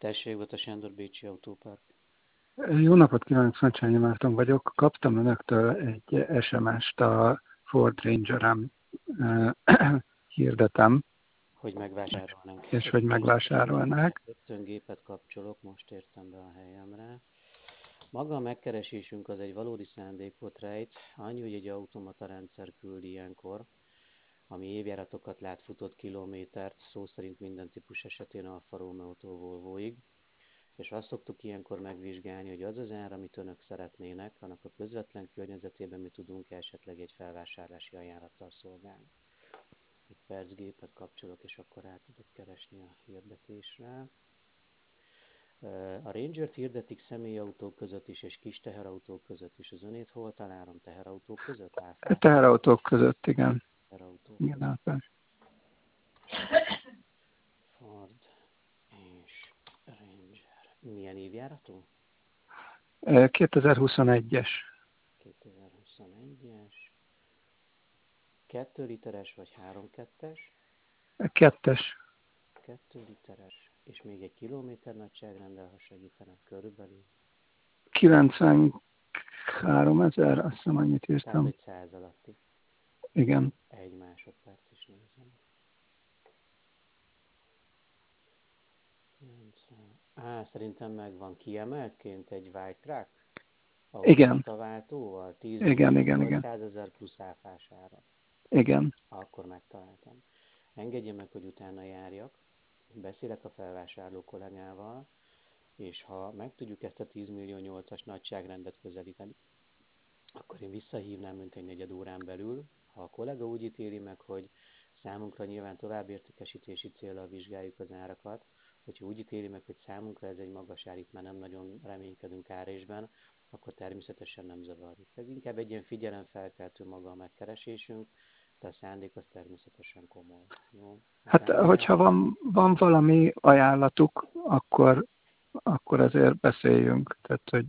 Tessék, Bata Sándor, Bécsi Autópark. Jó napot kívánok, Szancsányi Márton vagyok. Kaptam önöktől egy SMS-t a Ford Ranger-em hirdetem, Hogy megvásárolnánk. és Egy hogy pillanat, megvásárolnák. rögtön gépet kapcsolok, most értem be a helyemre. Maga a megkeresésünk az egy valódi szándékot rejt, annyi, hogy egy automata rendszer küld ilyenkor, ami évjáratokat lát, futott kilométert, szó szerint minden típus esetén Alfa Romeo-tól Volvoig, és azt szoktuk ilyenkor megvizsgálni, hogy az az ár, amit önök szeretnének, annak a közvetlen környezetében mi tudunk esetleg egy felvásárlási ajánlattal szolgálni. Egy perc, gépet kapcsolok, és akkor rá tudok keresni a hirdetésre. A Ranger-t hirdetik személyautók között is, és kis teherautók között is. Az önét hol találom? Teherautók között? Áfás? Teherautók között, igen. Teherautók Igen, között. áfás. Ford és Ranger. Milyen évjáratú? 2021-es. 2021-es. 2 literes vagy 3.2-es? Kettes. 2 literes. És még egy kilométer nagyságrendel, ha segítenek körülbelül. 93 000, azt hiszem, annyit Tehát írtam. egy 100 alatti. Igen. Egy másodperc is nézem. 90. Szerintem megvan kiemeltként egy white track Igen. automata váltóval, 10 Igen, millió igen, igen. 800 000 plusz áfás ára. Igen. Akkor megtaláltam. Engedje meg, hogy utána járjak, beszélek a felvásárló kollégával, és ha meg tudjuk ezt a 10 millió 8-as nagyságrendet közelíteni, akkor én visszahívnám önt egy negyed órán belül. Ha a kollega úgy ítéli meg, hogy számunkra nyilván továbbértékesítési céllal vizsgáljuk az árakat, hogyha úgy ítéli meg, hogy számunkra ez egy magas ár, itt már nem nagyon reménykedünk árésben, akkor természetesen nem zavarjuk. Ez inkább egy ilyen figyelemfelkeltő maga a megkeresésünk, de a szándék az természetesen komoly. Jó? Hát, hogyha van valami ajánlatuk, akkor azért beszéljünk. Tehát, hogy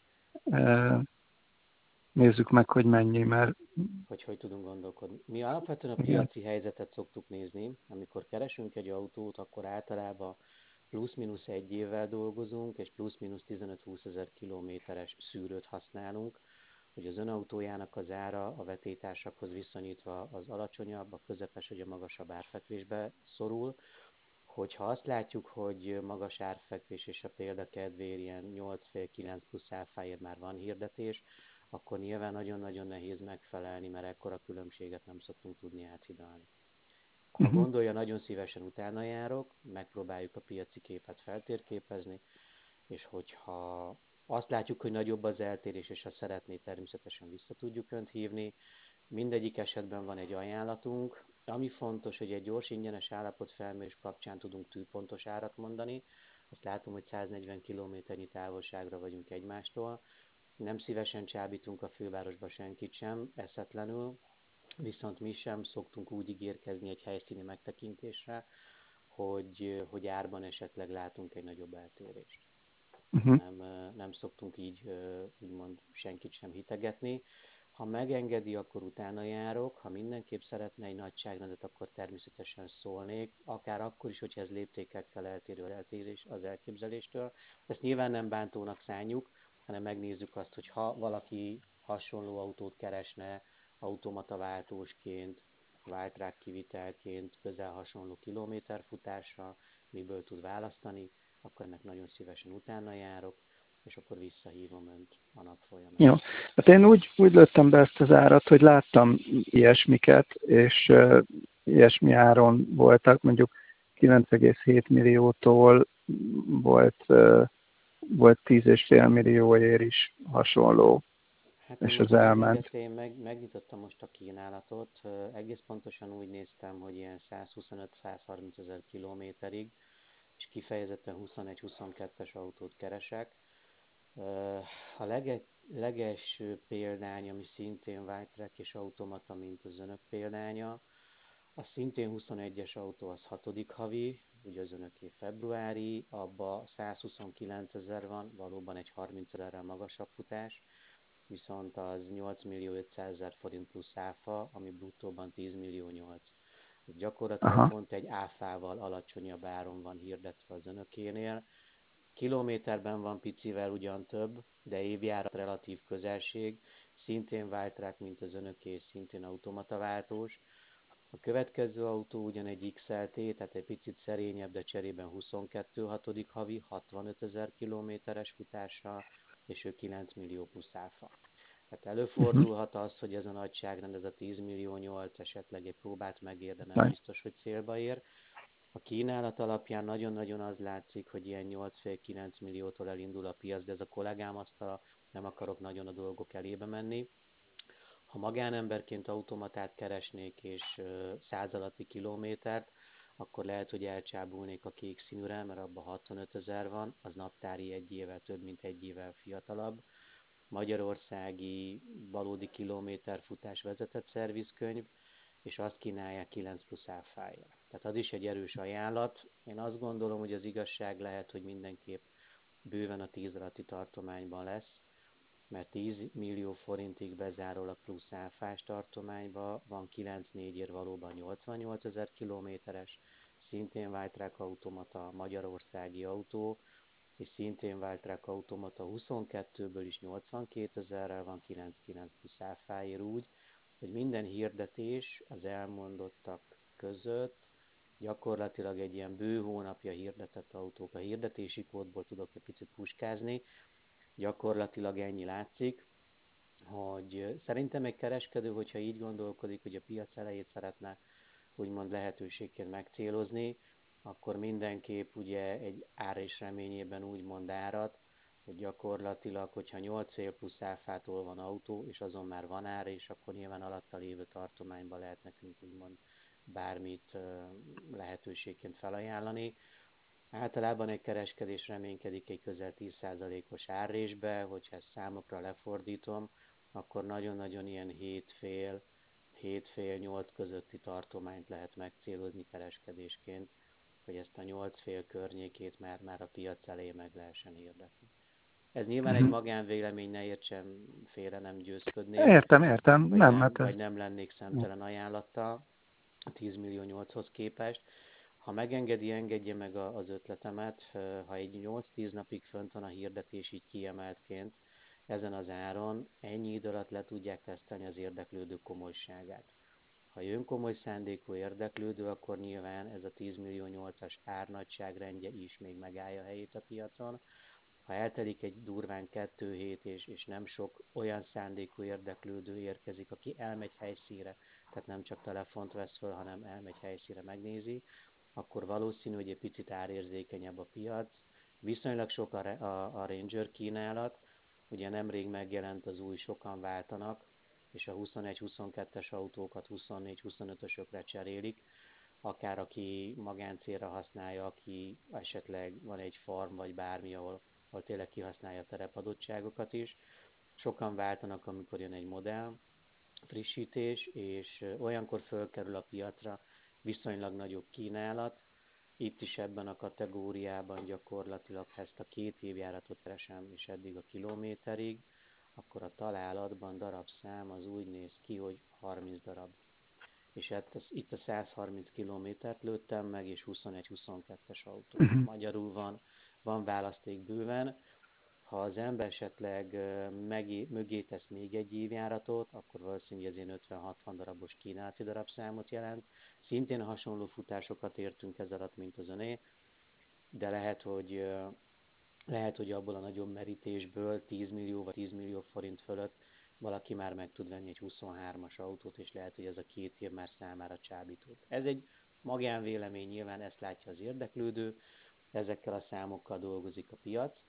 nézzük meg, hogy mennyi, mert Hogy tudunk gondolkodni. Mi alapvetően a igen. piaci helyzetet szoktuk nézni. Amikor keresünk egy autót, akkor általában plusz-minusz egy évvel dolgozunk, és plusz-minusz 15-20 ezer kilométeres szűrőt használunk, hogy az önautójának az ára a vetélytársakhoz viszonyítva az alacsonyabb, a közepes vagy a magasabb árfekvésbe szorul. Hogyha azt látjuk, hogy magas árfekvés és a példa kedvéért ilyen 8,5-9 plusz áfáért már van hirdetés, akkor nyilván nagyon-nagyon nehéz megfelelni, mert ekkora különbséget nem szoktunk tudni áthidalni. Ha Uh-huh. gondolja, nagyon szívesen utána járok, megpróbáljuk a piaci képet feltérképezni, és hogyha azt látjuk, hogy nagyobb az eltérés, és ha szeretné, természetesen vissza tudjuk önt hívni. Mindegyik esetben van egy ajánlatunk. Ami fontos, hogy egy gyors ingyenes állapotfelmérés kapcsán tudunk tűpontos árat mondani. Azt látom, hogy 140 kilométernyi távolságra vagyunk egymástól. Nem szívesen csábítunk a fővárosba senkit sem, eszetlenül, viszont mi sem szoktunk úgy ígérkezni egy helyszíni megtekintésre, hogy árban esetleg látunk egy nagyobb eltérést. Uh-huh. Nem szoktunk így úgymond senkit sem hitegetni. Ha megengedi, akkor utána járok, ha mindenképp szeretne egy nagyságrendet, akkor természetesen szólnék, akár akkor is, hogyha ez léptékekkel eltérő eltérés az elképzeléstől. Ezt nyilván nem bántónak szánjuk, hanem megnézzük azt, hogy ha valaki hasonló autót keresne automata váltósként, váltrák kivitelként, közel hasonló kilométerfutásra, miből tud választani, akkor ennek nagyon szívesen utána járok, és akkor visszahívom önt a nap folyamán. Jó. Hát én úgy lőttem be ezt az árat, hogy láttam ilyesmiket, és ilyesmi áron voltak, mondjuk 9,7 milliótól volt 10,5 millióért is hasonló, Hát és amit az elment. én megnyitottam most a kínálatot, egész pontosan úgy néztem, hogy ilyen 125-130 ezer kilométerig, és kifejezetten 21-22-es autót keresek. A legelső példány, ami szintén White és automata, mint az önök példánya, a szintén 21-es autó, az 6. havi, ugye az önöké februári, abba 129 ezer van, valóban egy 30 ezerrel magasabb futás, viszont az 8 millió 500 ezer forint plusz áfa, ami bruttóban 10 millió 8. Ez gyakorlatilag Aha. pont egy áfával alacsonyabb áron van hirdetve az önökénél, Kilométerben van picivel ugyan több, de évjárat relatív közelség, szintén váltrák, mint az önöké, és szintén automataváltós. A következő autó ugyan egy XLT, tehát egy picit szerényebb, de cserében 22 hatodik havi, 65 000 kilométeres futással, és ő 9 millió plusz áfa. Tehát előfordulhat az, hogy ez a nagyságrend, ez a 10 millió 8 esetleg egy próbát megérdemel, biztos, hogy célba ér. A kínálat alapján nagyon-nagyon az látszik, hogy ilyen 8,5-9 milliótól elindul a piac, de ez a kollégám asztala, nem akarok nagyon a dolgok elébe menni. Ha magánemberként automatát keresnék és 100 alatti kilométert, akkor lehet, hogy elcsábulnék a kék színűre, mert abban 65 000 van, az naptári egy évvel több, mint egy évvel fiatalabb. Magyarországi valódi kilométerfutás vezetett szervizkönyv, és azt kínálják 9 plusz áfáért. Tehát az is egy erős ajánlat. Én azt gondolom, hogy az igazság lehet, hogy mindenképp bőven a 10 alatti tartományban lesz, mert 10 millió forintig bezárólag plusz áfás tartományban van 9-4-ér valóban 88 000 kilométeres, szintén White automata, magyarországi autó, és szintén White automata 22-ből is 82 000-rel van 9,9 plusz áfáért úgy, hogy minden hirdetés az elmondottak között gyakorlatilag egy ilyen bő hónapja hirdetett autók. A hirdetési kódból tudok egy picit puskázni, gyakorlatilag ennyi látszik, hogy szerintem egy kereskedő, hogyha így gondolkodik, hogy a piac elejét szeretne úgymond lehetőségként megcélozni, akkor mindenképp ugye egy ár és reményében úgymond árat, hogy gyakorlatilag, hogyha 8 fél plusz áfától van autó, és azon már van ár, és akkor nyilván alatta lévő tartományban lehet nekünk úgymond bármit lehetőségként felajánlani. Általában egy kereskedés reménykedik egy közel 10%-os árrésbe, hogyha ezt számokra lefordítom, akkor nagyon-nagyon ilyen 7,5-8 közötti tartományt lehet megcélozni kereskedésként, hogy ezt a 8 fél környékét már a piac elé meg lehessen hirdetni. Ez nyilván egy magánvélemény, ne értsem félre, nem győzködnék, Értem, vagy nem, nem, hát vagy ez... nem lennék szemtelen ajánlattal a 10 millió 8-hoz képest. Ha megengedi, engedje meg az ötletemet, ha egy 8-10 napig fönt van a hirdetés így kiemeltként ezen az áron, ennyi idő alatt le tudják tesztelni az érdeklődő komolyságát. Ha jön komoly szándékú érdeklődő, akkor nyilván ez a 10 millió 8-as árnagyságrendje is még megállja a helyét a piacon. Ha eltelik egy durván 2 hét, és nem sok olyan szándékú érdeklődő érkezik, aki elmegy helyszínre, tehát nem csak telefont vesz föl, hanem elmegy helyszínre, megnézi, akkor valószínű, hogy egy picit árérzékenyebb a piac. Viszonylag sok a Ranger kínálat, ugye nemrég megjelent az új Sokan váltanak, és a 21-22-es autókat 24-25-ösökre cserélik, akár aki magáncélra használja, aki esetleg van egy farm vagy bármi, ahol tényleg kihasználja a terepadottságokat is. Sokan váltanak, amikor jön egy modell, frissítés, és olyankor fölkerül a piacra viszonylag nagyobb kínálat. Itt is ebben a kategóriában gyakorlatilag, ha ezt a 2 évjáratot keresem, és eddig a kilométerig, akkor a találatban darabszám az úgy néz ki, hogy 30 darab. És hát itt a 130 kilométert lőttem meg, és 21-22-es autó. Magyarul van választék bőven. Ha az ember esetleg mögé tesz még egy évjáratot, akkor valószínűleg ez ilyen 50-60 darabos kínálati darabszámot jelent. Szintén hasonló futásokat értünk ez alatt, mint az öné, de lehet, hogy abból a nagyobb merítésből 10 millió vagy 10 millió forint fölött valaki már meg tud venni egy 23-as autót, és lehet, hogy ez a 2 év már számára csábított. Ez egy magánvélemény, nyilván ezt látja az érdeklődő, ezekkel a számokkal dolgozik a piac,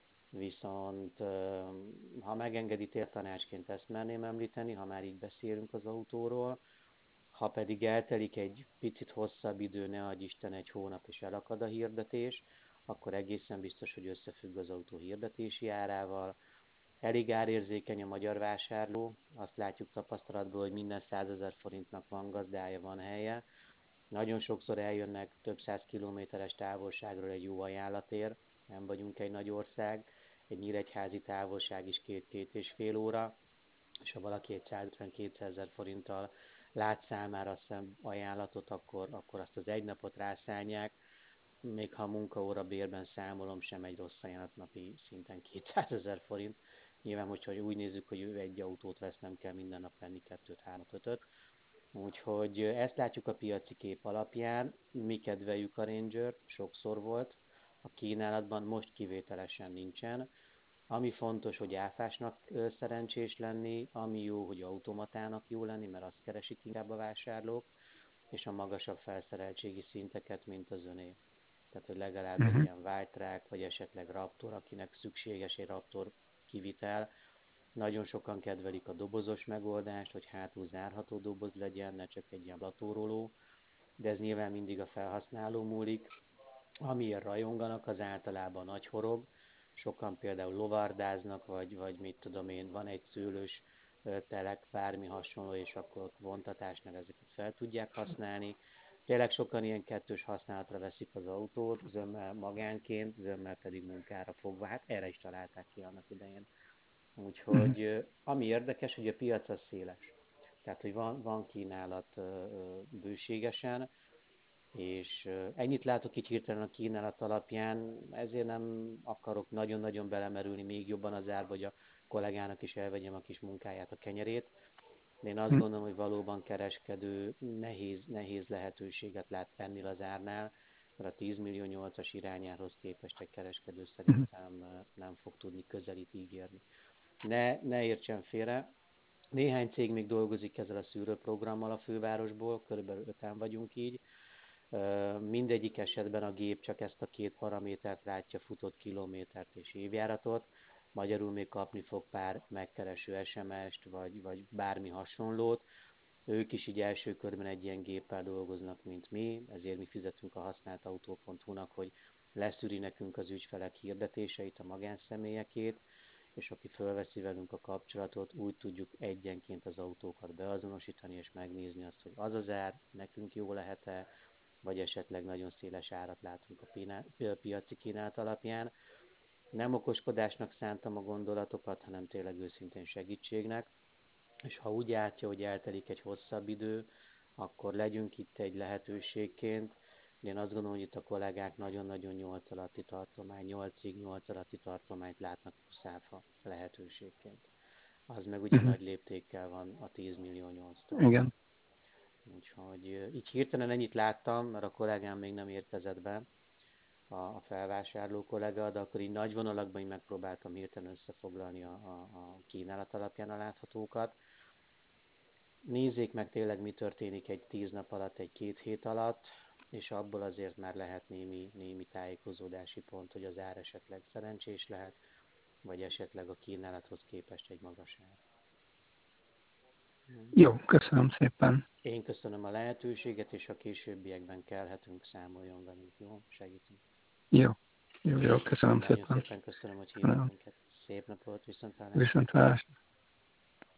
viszont ha megengedi, tértanácsként ezt merném említeni, ha már így beszélünk az autóról, ha pedig eltelik egy picit hosszabb idő, ne adj Isten, egy hónap és elakad a hirdetés, akkor egészen biztos, hogy összefügg az autó hirdetési árával. Elég árérzékeny a magyar vásárló, azt látjuk tapasztalatból, hogy minden 100 000 forintnak van gazdája, van helye. Nagyon sokszor eljönnek több 100 kilométeres távolságról egy jó ajánlatért, nem vagyunk egy nagy ország, egy nyíregyházi távolság is 2-2,5 óra, és ha valaki egy 150-200 000 forinttal lát számára ajánlatot, akkor azt az egy napot rászánják. még ha a munkaóra bérben számolom, sem egy rossz ajánlat napi szinten 200 000 forint. Nyilván, hogyha úgy nézzük, hogy ő egy autót vesz, nem kell minden nap venni kettőt, hármat, ötöt. Úgyhogy ezt látjuk a piaci kép alapján. Mi kedveljük a Ranger-t, sokszor volt. A kínálatban most kivételesen nincsen. Ami fontos, hogy áfásnak szerencsés lenni, ami jó, hogy automatának jó lenni, mert azt keresik inkább a vásárlók, és a magasabb felszereltségi szinteket, mint az öné. Tehát, hogy legalább egy ilyen Wildtrak, vagy esetleg Raptor, akinek szükséges egy Raptor kivitel. Nagyon sokan kedvelik a dobozos megoldást, hogy hátul zárható doboz legyen, ne csak egy ilyen latóroló, de ez nyilván mindig a felhasználó múlik. Amiért rajonganak, az általában nagy horog. Sokan például lovardáznak, vagy mit tudom én, van egy szőlős telek, bármi hasonló, és akkor ott vontatásnál ezeket fel tudják használni. Tényleg sokan ilyen kettős használatra veszik az autót, zömmel magánként, zömmel pedig munkára fogva. Hát erre is találták ki annak idején. Úgyhogy ami érdekes, hogy a piac az széles. Tehát, hogy van kínálat bőségesen, és ennyit látok így hirtelen a kínálat alapján, ezért nem akarok nagyon-nagyon belemerülni még jobban az árba, hogy a kollégának is elvegyem a kis munkáját, a kenyerét. De én azt gondolom, hogy valóban kereskedő nehéz lehetőséget lát ennél az árnál, mert a 10 millió 8-as irányához képest egy kereskedő szerintem nem fog tudni közelít ígérni. Ne értsen félre, néhány cég még dolgozik ezzel a szűrőprogrammal a fővárosból, körülbelül 5-en vagyunk így. Mindegyik esetben a gép csak ezt a két paramétert látja, futott kilométert és évjáratot, magyarul még kapni fog pár megkereső SMS-t, vagy bármi hasonlót. Ők is így első körben egy ilyen géppel dolgoznak, mint mi, ezért mi fizetünk a használtautó.hu-nak, hogy leszűri nekünk az ügyfelek hirdetéseit, a magánszemélyekét, és aki fölveszi velünk a kapcsolatot, úgy tudjuk egyenként az autókat beazonosítani, és megnézni azt, hogy az az ár nekünk jó lehet-e, vagy esetleg nagyon széles árat látunk a piaci kínálat alapján. Nem okoskodásnak szántam a gondolatokat, hanem tényleg őszintén segítségnek, és ha úgy látja, hogy eltelik egy hosszabb idő, akkor legyünk itt egy lehetőségként. Én azt gondolom, hogy itt a kollégák nagyon-nagyon 8 alatti tartomány, 8-ig 8 alatti tartományt látnak száfa lehetőségként. Az meg ugye nagy léptékkel van a 10 millió 8-tól. Igen. Úgyhogy így hirtelen ennyit láttam, mert a kollégám még nem érkezett be, a felvásárló kollega, de akkor így nagy vonalakban így megpróbáltam hirtelen összefoglalni a kínálat alapján a láthatókat. Nézzék meg tényleg, mi történik egy 10 nap alatt, egy 2 hét alatt, és abból azért már lehet némi tájékozódási pont, hogy az ár esetleg szerencsés lehet, vagy esetleg a kínálathoz képest egy magas ár. Jó, köszönöm szépen. Én köszönöm a lehetőséget, és a későbbiekben kellhetünk, számoljon velünk, jó? Segítünk. Jó, köszönöm Nagyon szépen. szépen köszönöm, hogy hívott minket. Szép napot, viszontlátásra. Viszontlátásra.